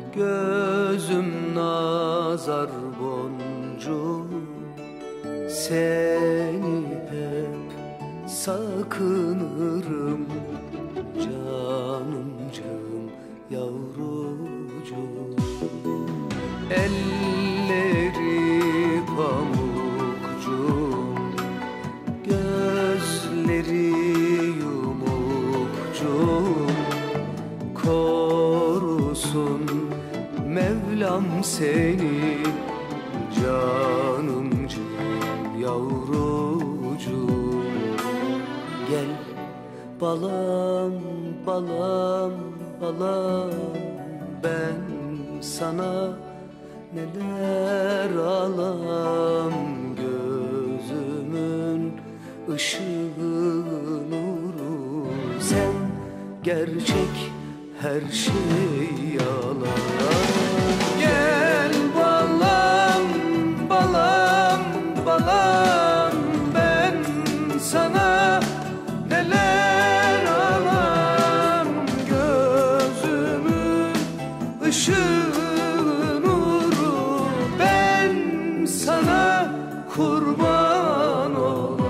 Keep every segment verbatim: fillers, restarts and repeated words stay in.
Gözüm nazar boncuğu, seni hep sakınırım. Canımcığım, yavrucuğum. Elleri pamukcuğum, gözleri yumukcuğum. Korusun Mevlam seni, canımcığım, yavrucuğum. Gel balam, balam, balam, ben sana neler alam. Gözümün ışığı, nuru sen, gerçek her şey yalan. Gel balam, balam, balam, ben sana neler alam. Gözümün ışığı, nuru ben sana kurban olam.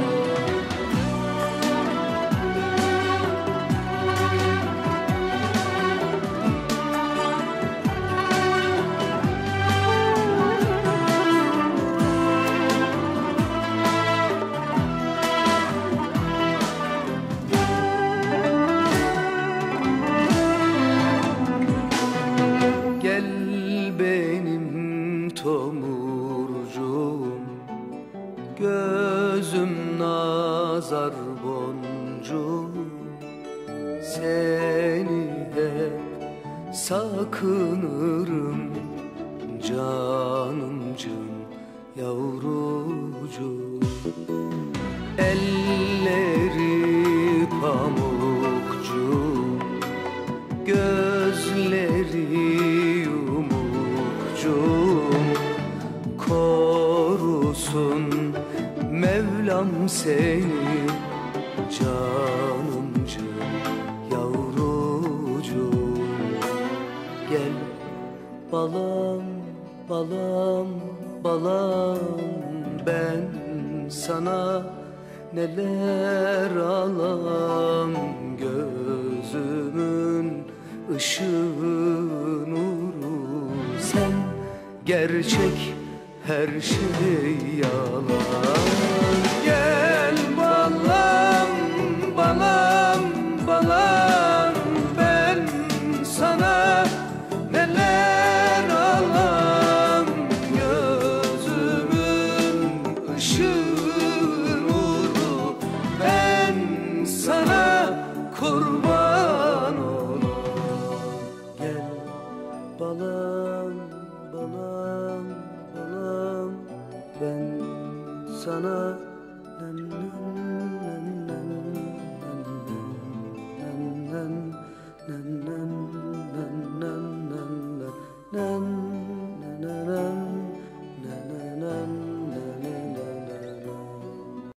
Benim tomurcuğum, gözüm nazar boncuğum. Seni hep sakınırım. Canımcığım, yavrucuğum. Elleri pamukcuğum, gözleri korusun Mevlam seni, canımcığım, yavrucuğum. Gel balam, balam, balam, ben sana neler alam. Gözümün ışığı, nuru sen, gerçek her şey yalan.